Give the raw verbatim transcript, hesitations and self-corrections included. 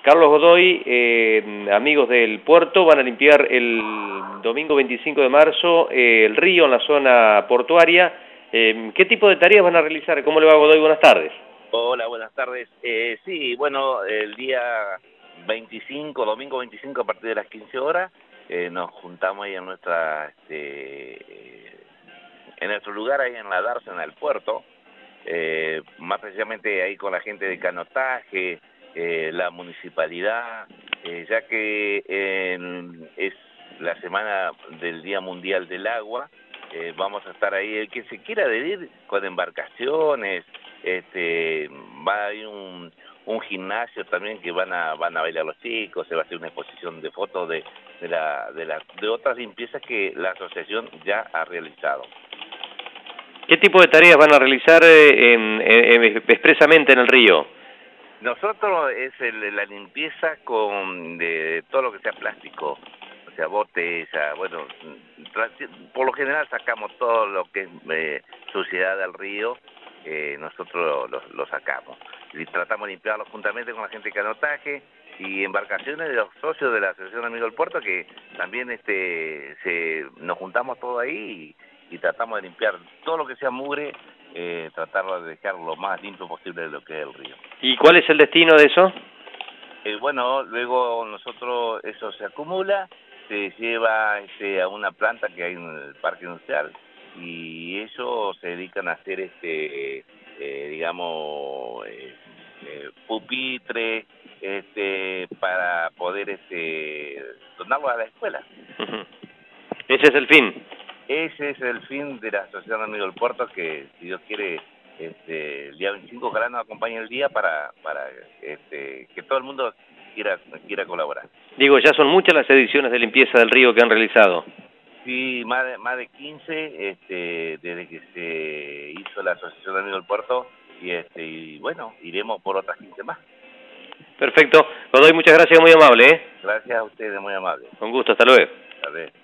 Carlos Godoy, eh, amigos del puerto, van a limpiar el domingo veinticinco de marzo eh, el río en la zona portuaria. Eh, ¿Qué tipo de tareas van a realizar? ¿Cómo le va, Godoy? Buenas tardes. Hola, buenas tardes. Eh, sí, bueno, el día veinticinco, domingo veinticinco, a partir de las quince horas, eh, nos juntamos ahí en nuestra, este, en nuestro lugar ahí en la dársena del puerto, eh, más precisamente ahí con la gente de canotaje, eh, la municipalidad, eh, ya que eh, es la semana del Día Mundial del Agua. Eh, vamos a estar ahí, el que se quiera adherir con embarcaciones, este, va a haber un, un gimnasio también que van a van a bailar los chicos, se va a hacer una exposición de fotos de, de, la, de, la, de otras limpiezas que la asociación ya ha realizado. ¿Qué tipo de tareas van a realizar eh, en, en, en, expresamente en el río? Nosotros es el, la limpieza con de todo lo que sea plástico, o sea, botella, bueno, por lo general sacamos todo lo que es eh, suciedad del río, eh, nosotros lo, lo sacamos y tratamos de limpiarlo juntamente con la gente de canotaje y embarcaciones de los socios de la Asociación Amigos del Puerto, que también este se nos juntamos todos ahí y, y tratamos de limpiar todo lo que sea mugre, eh, tratar de dejar lo más limpio posible de lo que es el río. ¿Y cuál es el destino de eso? Eh, bueno, luego nosotros eso se acumula, se lleva este, a una planta que hay en el parque industrial y ellos se dedican a hacer este eh, digamos eh, eh, pupitre este para poder este donarlo a la escuela. Uh-huh. Ese es el fin. Ese es el fin de la Asociación Amigos del Puerto, que si Dios quiere este el día veinticinco ojalá nos acompañe el día para para este que todo el mundo quiera quiera colaborar. Digo, ya son muchas las ediciones de limpieza del río que han realizado. Sí, más de, más de quince este, desde que se hizo la Asociación de Amigos del Puerto y, este, y bueno, iremos por otras quince más. Perfecto. Godoy, muchas gracias, muy amable. ¿eh? Gracias a ustedes, muy amable. Con gusto, hasta luego. A ver.